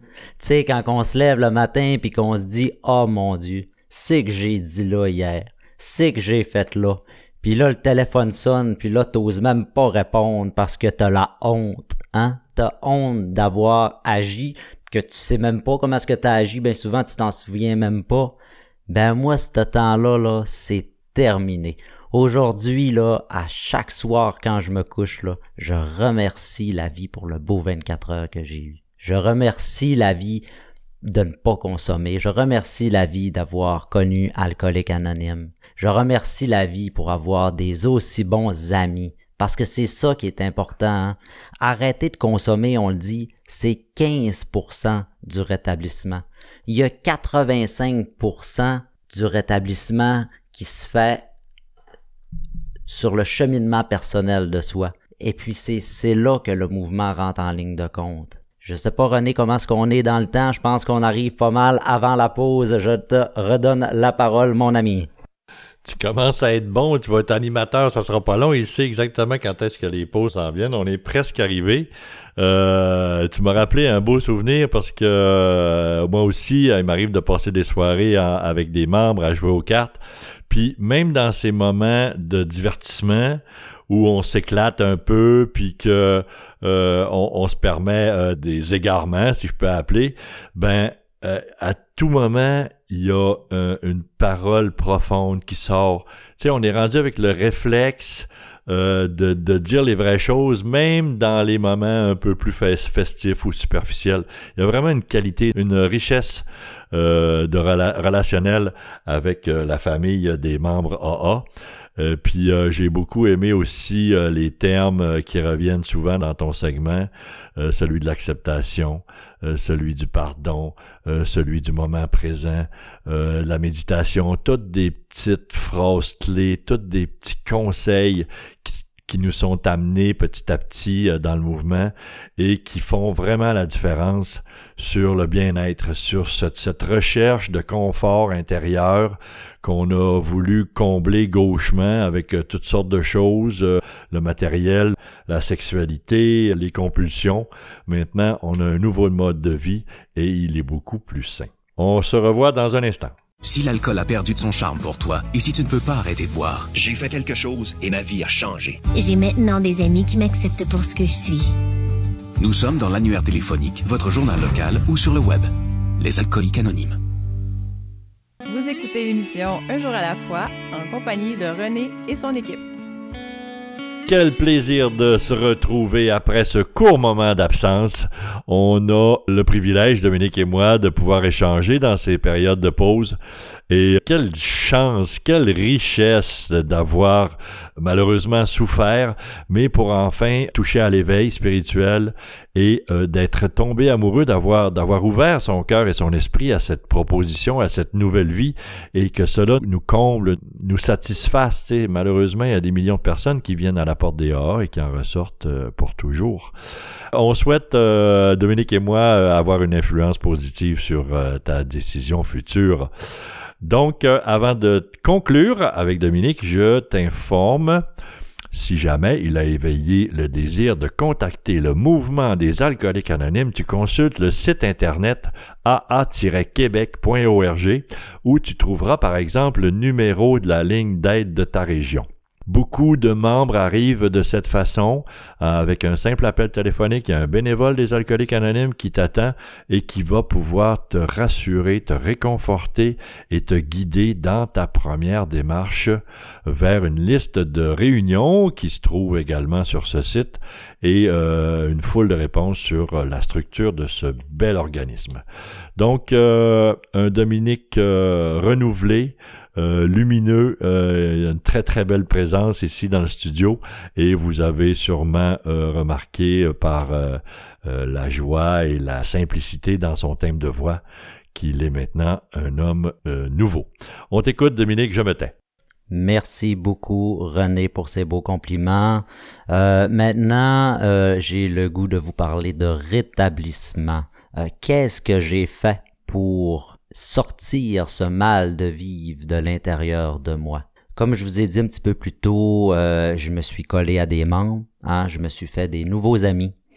Tu sais, quand on se lève le matin puis qu'on se dit « Oh mon Dieu, c'est que j'ai dit là hier, c'est que j'ai fait là. » Puis là, le téléphone sonne, puis là, t'oses même pas répondre parce que t'as la honte, hein? T'as honte d'avoir agi, que tu sais même pas comment est-ce que t'as agi, bien souvent, tu t'en souviens même pas. Ben moi, ce temps-là, là, c'est terminé. Aujourd'hui, là, à chaque soir quand je me couche, là, je remercie la vie pour le beau vingt-quatre heures que j'ai eu. Je remercie la vie de ne pas consommer. Je remercie la vie d'avoir connu Alcooliques Anonymes. Je remercie la vie pour avoir des aussi bons amis. Parce que c'est ça qui est important. Hein? Arrêter de consommer, on le dit, c'est quinze pour cent du rétablissement. Il y a quatre-vingt-cinq pour cent du rétablissement qui se fait sur le cheminement personnel de soi. Et puis c'est, c'est là que le mouvement rentre en ligne de compte. Je sais pas, René, comment est-ce qu'on est dans le temps. Je pense qu'on arrive pas mal avant la pause. Je te redonne la parole, mon ami. Tu commences à être bon, tu vas être animateur, ça sera pas long. Il sait exactement quand est-ce que les pauses s'en viennent. On est presque arrivé. Euh, tu m'as rappelé un beau souvenir parce que euh, moi aussi, il m'arrive de passer des soirées en, avec des membres à jouer aux cartes. Puis même dans ces moments de divertissement où on s'éclate un peu, puis que euh, on, on se permet euh, des égarements, si je peux appeler, ben euh, à tout moment, il y a euh, une parole profonde qui sort. Tu sais, on est rendu avec le réflexe euh, de, de dire les vraies choses, même dans les moments un peu plus festifs ou superficiels. Il y a vraiment une qualité, une richesse euh, de rela- relationnel avec euh, la famille des membres A A. Euh, puis euh, j'ai beaucoup aimé aussi euh, les termes euh, qui reviennent souvent dans ton segment, euh, celui de l'acceptation, euh, celui du pardon, euh, celui du moment présent, euh, la méditation, toutes des petites phrases clés, toutes des petits conseils qui, qui nous sont amenés petit à petit euh, dans le mouvement et qui font vraiment la différence sur le bien-être, sur cette, cette recherche de confort intérieur qu'on a voulu combler gauchement avec euh, toutes sortes de choses, euh, le matériel, la sexualité, les compulsions. Maintenant, on a un nouveau mode de vie et il est beaucoup plus sain. On se revoit dans un instant. Si l'alcool a perdu de son charme pour toi et si tu ne peux pas arrêter de boire, j'ai fait quelque chose et ma vie a changé. J'ai maintenant des amis qui m'acceptent pour ce que je suis. Nous sommes dans l'annuaire téléphonique, votre journal local ou sur le web. Les Alcooliques Anonymes. Vous écoutez l'émission Un jour à la fois en compagnie de René et son équipe. Quel plaisir de se retrouver après ce court moment d'absence. On a le privilège, Dominique et moi, de pouvoir échanger dans ces périodes de pause. Et quelle chance, quelle richesse d'avoir malheureusement souffert, mais pour enfin toucher à l'éveil spirituel et euh, d'être tombé amoureux, d'avoir d'avoir ouvert son cœur et son esprit à cette proposition, à cette nouvelle vie, et que cela nous comble, nous satisfasse. Tu sais, malheureusement, il y a des millions de personnes qui viennent à la porte des A A et qui en ressortent euh, pour toujours. On souhaite, euh, Dominique et moi, euh, avoir une influence positive sur euh, ta décision future. Donc, euh, avant de conclure avec Dominique, je t'informe, si jamais il a éveillé le désir de contacter le mouvement des Alcooliques Anonymes, tu consultes le site internet a a tiret québec point org où tu trouveras par exemple le numéro de la ligne d'aide de ta région. Beaucoup de membres arrivent de cette façon, avec un simple appel téléphonique. Il y a un bénévole des Alcooliques Anonymes qui t'attend et qui va pouvoir te rassurer, te réconforter et te guider dans ta première démarche vers une liste de réunions qui se trouve également sur ce site et euh, une foule de réponses sur la structure de ce bel organisme. Donc, euh, un Dominique euh, renouvelé, Euh, lumineux, euh, une très très belle présence ici dans le studio et vous avez sûrement euh, remarqué euh, par euh, euh, la joie et la simplicité dans son thème de voix qu'il est maintenant un homme euh, nouveau. On t'écoute, Dominique, je me tais. Merci beaucoup, René, pour ces beaux compliments. Euh, maintenant, euh, j'ai le goût de vous parler de rétablissement. Euh, qu'est-ce que j'ai fait pour sortir ce mal de vivre de l'intérieur de moi? Comme je vous ai dit un petit peu plus tôt, euh, je me suis collé à des membres, hein, je me suis fait des nouveaux amis.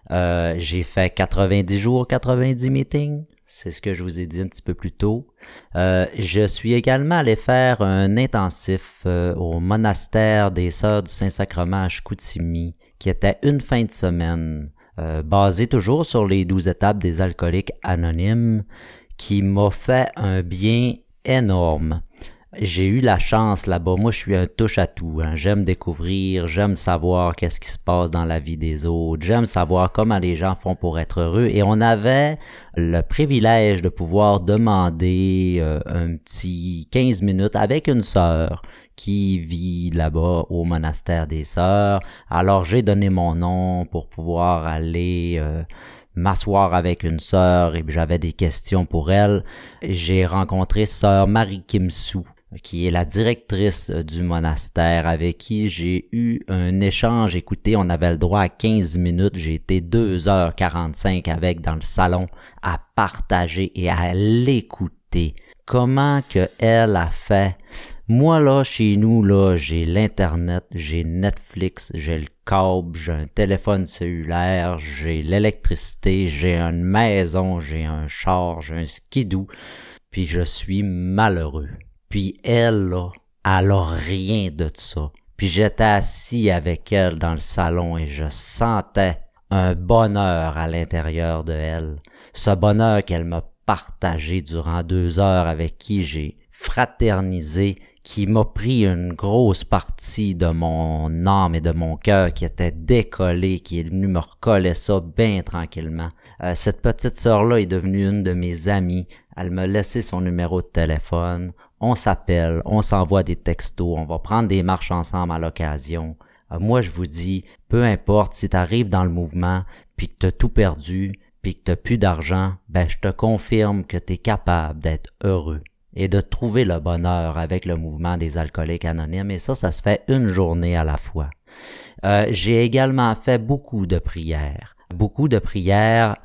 Euh, j'ai fait quatre-vingt-dix jours, quatre-vingt-dix meetings. C'est ce que je vous ai dit un petit peu plus tôt. Euh, je suis également allé faire un intensif euh, au monastère des Sœurs du Saint-Sacrement à Chicoutimi, qui était une fin de semaine, euh, basé toujours sur les douze étapes des alcooliques anonymes, qui m'a fait un bien énorme. J'ai eu la chance là-bas, moi je suis un touche-à-tout, hein. J'aime découvrir, j'aime savoir qu'est-ce qui se passe dans la vie des autres, j'aime savoir comment les gens font pour être heureux, et on avait le privilège de pouvoir demander euh, un petit quinze minutes avec une sœur qui vit là-bas au monastère des Sœurs. Alors j'ai donné mon nom pour pouvoir aller euh, m'asseoir avec une sœur, et j'avais des questions pour elle. J'ai rencontré sœur Marie Kim Soo, qui est la directrice du monastère, avec qui j'ai eu un échange. Écoutez, on avait le droit à quinze minutes, j'ai été deux heures quarante-cinq avec dans le salon à partager et à l'écouter. Comment que elle a fait? Moi là, chez nous, là, j'ai l'internet, j'ai Netflix, j'ai le câble, j'ai un téléphone cellulaire, j'ai l'électricité, j'ai une maison, j'ai un char, j'ai un skidoo, puis je suis malheureux. Puis elle, là, elle a rien de ça. Puis j'étais assis avec elle dans le salon et je sentais un bonheur à l'intérieur de elle. Ce bonheur qu'elle m'a partagé durant deux heures, avec qui j'ai fraternisé, qui m'a pris une grosse partie de mon âme et de mon cœur, qui était décollé, qui est venu me recoller ça bien tranquillement. Euh, cette petite sœur-là est devenue une de mes amies. Elle m'a laissé son numéro de téléphone. On s'appelle, on s'envoie des textos, on va prendre des marches ensemble à l'occasion. Euh, moi, je vous dis, peu importe si tu arrives dans le mouvement, puis que tu as tout perdu, puis que tu n'as plus d'argent, ben je te confirme que tu es capable d'être heureux et de trouver le bonheur avec le mouvement des alcooliques anonymes, et ça, ça se fait une journée à la fois. Euh, j'ai également fait beaucoup de prières. Beaucoup de prières.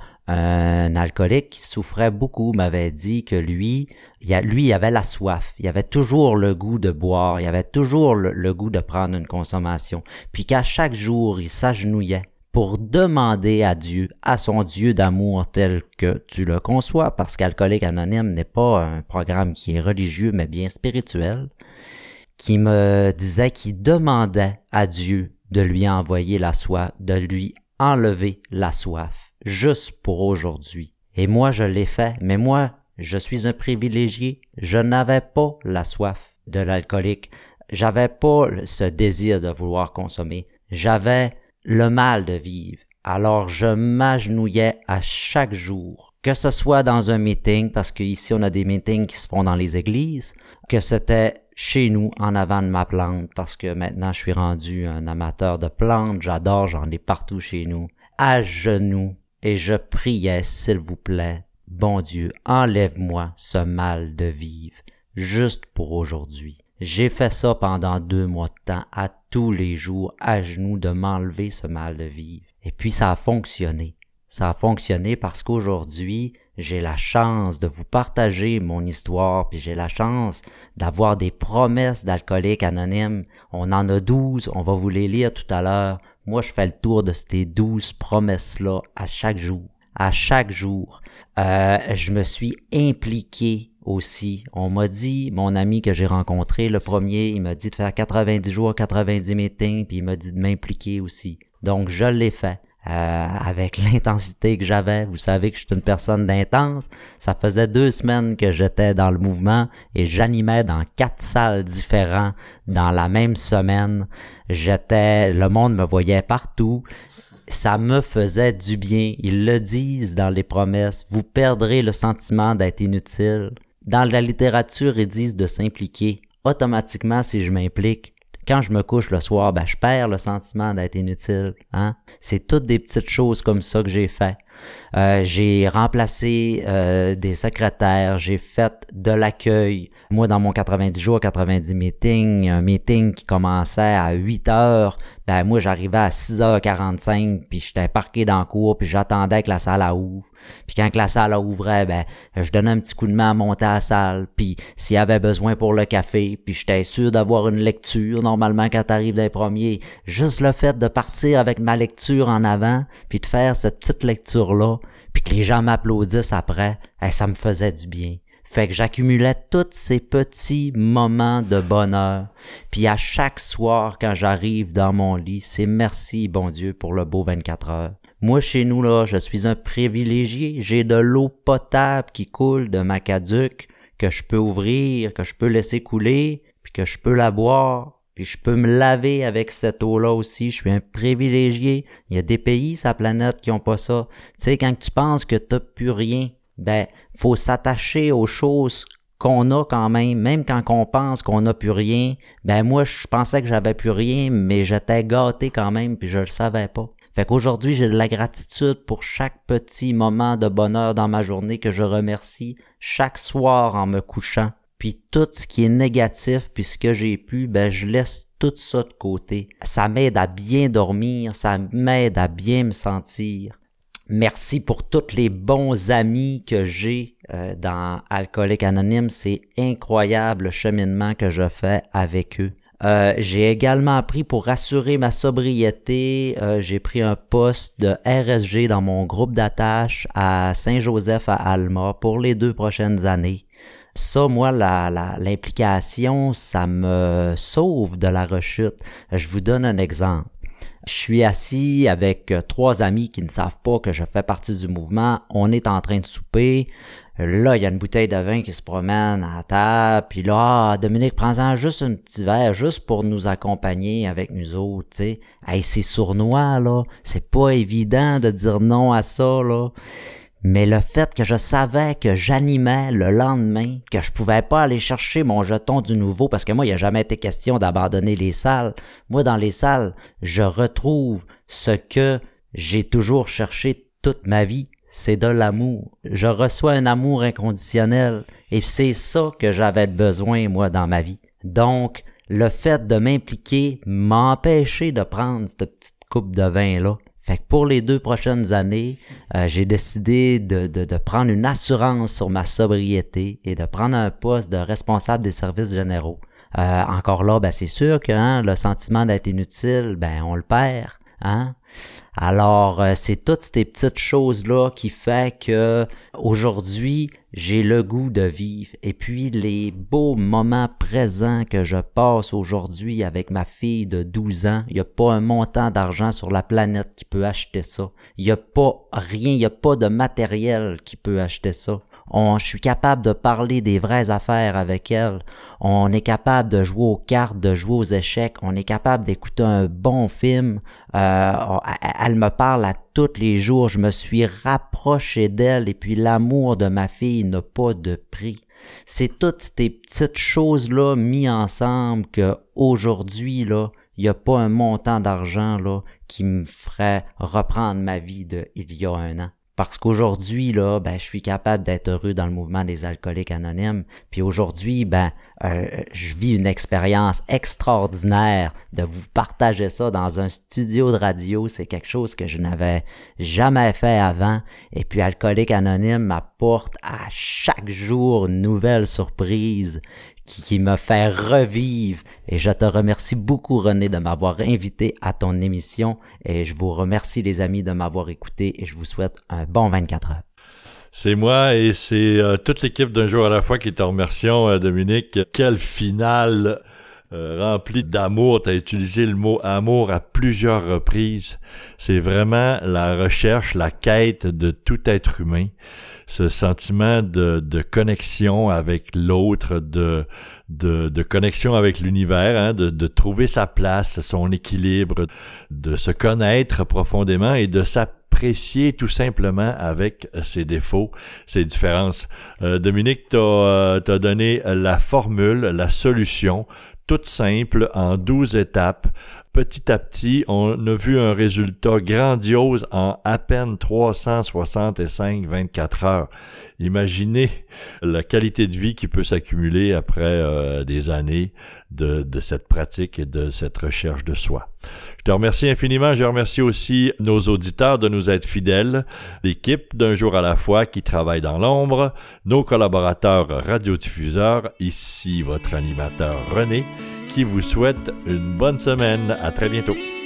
Un alcoolique qui souffrait beaucoup m'avait dit que lui, il a, lui, il avait la soif. Il avait toujours le goût de boire. Il avait toujours le, le goût de prendre une consommation. Puis qu'à chaque jour, il s'agenouillait pour demander à Dieu, à son Dieu d'amour tel que tu le conçois, parce qu'Alcoolique Anonyme n'est pas un programme qui est religieux, mais bien spirituel, qui me disait qu'il demandait à Dieu de lui envoyer la soif, de lui enlever la soif, juste pour aujourd'hui. Et moi, je l'ai fait, mais moi, je suis un privilégié. Je n'avais pas la soif de l'alcoolique. J'avais pas ce désir de vouloir consommer. J'avais le mal de vivre. Alors, je m'agenouillais à chaque jour, que ce soit dans un meeting, parce qu'ici, on a des meetings qui se font dans les églises, que c'était chez nous, en avant de ma plante, parce que maintenant, je suis rendu un amateur de plantes. J'adore, j'en ai partout chez nous. À genoux, et je priais, s'il vous plaît, bon Dieu, enlève-moi ce mal de vivre, juste pour aujourd'hui. J'ai fait ça pendant deux mois de temps, à tous les jours, à genoux, de m'enlever ce mal de vivre. Et puis ça a fonctionné. Ça a fonctionné parce qu'aujourd'hui, j'ai la chance de vous partager mon histoire, puis j'ai la chance d'avoir des promesses d'alcooliques anonymes. On en a douze, on va vous les lire tout à l'heure. Moi, je fais le tour de ces douze promesses-là à chaque jour. À chaque jour. Euh, je me suis impliqué aussi. On m'a dit, mon ami que j'ai rencontré, le premier, il m'a dit de faire quatre-vingt-dix jours, quatre-vingt-dix meetings, puis il m'a dit de m'impliquer aussi. Donc, je l'ai fait. Euh, avec l'intensité que j'avais. Vous savez que je suis une personne d'intense. Ça faisait deux semaines que j'étais dans le mouvement et j'animais dans quatre salles différentes dans la même semaine. J'étais, le monde me voyait partout. Ça me faisait du bien. Ils le disent dans les promesses. Vous perdrez le sentiment d'être inutile. Dans la littérature, ils disent de s'impliquer. Automatiquement, si je m'implique, quand je me couche le soir, ben je perds le sentiment d'être inutile. Hein? C'est toutes des petites choses comme ça que j'ai fait. Euh, j'ai remplacé euh, des secrétaires, j'ai fait de l'accueil. Moi, dans mon quatre-vingt-dix jours, quatre-vingt-dix meetings, un meeting qui commençait à huit heures, ben moi, j'arrivais à six heures quarante-cinq, puis j'étais parqué dans le cours, puis j'attendais que la salle ouvre. Puis quand que la salle ouvrait, ben je donnais un petit coup de main à monter à la salle, puis s'il y avait besoin pour le café, puis j'étais sûr d'avoir une lecture. Normalement, quand t'arrives dans les premiers, juste le fait de partir avec ma lecture en avant, puis de faire cette petite lecture-là, puis que les gens m'applaudissent après, hey, ça me faisait du bien. Fait que j'accumulais tous ces petits moments de bonheur. Puis à chaque soir, quand j'arrive dans mon lit, c'est merci, bon Dieu, pour le beau vingt-quatre heures. Moi, chez nous, là, je suis un privilégié. J'ai de l'eau potable qui coule de m'aqueduc, que je peux ouvrir, que je peux laisser couler, puis que je peux la boire. Puis je peux me laver avec cette eau-là aussi. Je suis un privilégié. Il y a des pays sur la planète qui ont pas ça. Tu sais, quand tu penses que t'as plus rien, ben, faut s'attacher aux choses qu'on a quand même, même quand on pense qu'on n'a plus rien. Ben, moi, je pensais que j'avais plus rien, mais j'étais gâté quand même, puis je le savais pas. Fait qu'aujourd'hui, j'ai de la gratitude pour chaque petit moment de bonheur dans ma journée que je remercie chaque soir en me couchant. Puis tout ce qui est négatif, puis ce que j'ai pu, ben, je laisse tout ça de côté. Ça m'aide à bien dormir, ça m'aide à bien me sentir. Merci pour tous les bons amis que j'ai euh, dans Alcoolique Anonyme. C'est incroyable le cheminement que je fais avec eux. Euh, j'ai également appris pour assurer ma sobriété, euh, j'ai pris un poste de R S G dans mon groupe d'attache à Saint-Joseph à Alma pour les deux prochaines années. Ça, moi, la, la, l'implication, ça me sauve de la rechute. Je vous donne un exemple. Je suis assis avec trois amis qui ne savent pas que je fais partie du mouvement. On est en train de souper. Là, il y a une bouteille de vin qui se promène à la table. Puis là, ah, Dominique, prends-en juste un petit verre, juste pour nous accompagner avec nous autres, tu sais. Hey, c'est sournois, là. C'est pas évident de dire non à ça, là. Mais le fait que je savais que j'animais le lendemain, que je pouvais pas aller chercher mon jeton du nouveau, parce que moi, il n'y a jamais été question d'abandonner les salles. Moi, dans les salles, je retrouve ce que j'ai toujours cherché toute ma vie, c'est de l'amour. Je reçois un amour inconditionnel, et c'est ça que j'avais besoin, moi, dans ma vie. Donc, le fait de m'impliquer m'a empêché de prendre cette petite coupe de vin-là. Fait que pour les deux prochaines années, euh, j'ai décidé de, de, de prendre une assurance sur ma sobriété et de prendre un poste de responsable des services généraux. Euh, encore là, ben c'est sûr que hein, le sentiment d'être inutile, ben on le perd. Hein? Alors, euh, c'est toutes ces petites choses-là qui fait que aujourd'hui, j'ai le goût de vivre. Et puis, les beaux moments présents que je passe aujourd'hui avec ma fille de douze ans, il n'y a pas un montant d'argent sur la planète qui peut acheter ça. Il n'y a pas rien, il n'y a pas de matériel qui peut acheter ça. On, je suis capable de parler des vraies affaires avec elle. On est capable de jouer aux cartes, de jouer aux échecs. On est capable d'écouter un bon film. Euh, elle me parle à tous les jours. Je me suis rapproché d'elle et puis l'amour de ma fille n'a pas de prix. C'est toutes ces petites choses-là mises ensemble que aujourd'hui, là, il n'y a pas un montant d'argent là qui me ferait reprendre ma vie de il y a un an. Parce qu'aujourd'hui, là, ben, je suis capable d'être heureux dans le mouvement des alcooliques anonymes. Puis aujourd'hui, ben, euh, je vis une expérience extraordinaire de vous partager ça dans un studio de radio. C'est quelque chose que je n'avais jamais fait avant. Et puis, Alcoolique Anonyme m'apporte à chaque jour une nouvelle surprise qui, qui me fait revivre. Et je te remercie beaucoup, René, de m'avoir invité à ton émission. Et je vous remercie, les amis, de m'avoir écouté. Et je vous souhaite un bon vingt-quatre heures. C'est moi et c'est euh, toute l'équipe d'Un jour à la fois qui te remercions, euh, Dominique. Quelle finale euh, remplie d'amour. Tu as utilisé le mot amour à plusieurs reprises. C'est vraiment la recherche, la quête de tout être humain. Ce sentiment de, de connexion avec l'autre, de, de, de connexion avec l'univers, hein, de, de trouver sa place, son équilibre, de se connaître profondément et de s'apprécier tout simplement avec ses défauts, ses différences. Euh, Dominique, t'as, euh, t'as donné la formule, la solution, toute simple, en douze étapes, petit à petit, on a vu un résultat grandiose en à peine trois cent soixante-cinq vingt-quatre heures. Imaginez la qualité de vie qui peut s'accumuler après euh, des années de, de cette pratique et de cette recherche de soi. Je te remercie infiniment. Je remercie aussi nos auditeurs de nous être fidèles, l'équipe d'Un jour à la fois qui travaille dans l'ombre, nos collaborateurs radiodiffuseurs, ici votre animateur René, qui vous souhaite une bonne semaine. À très bientôt.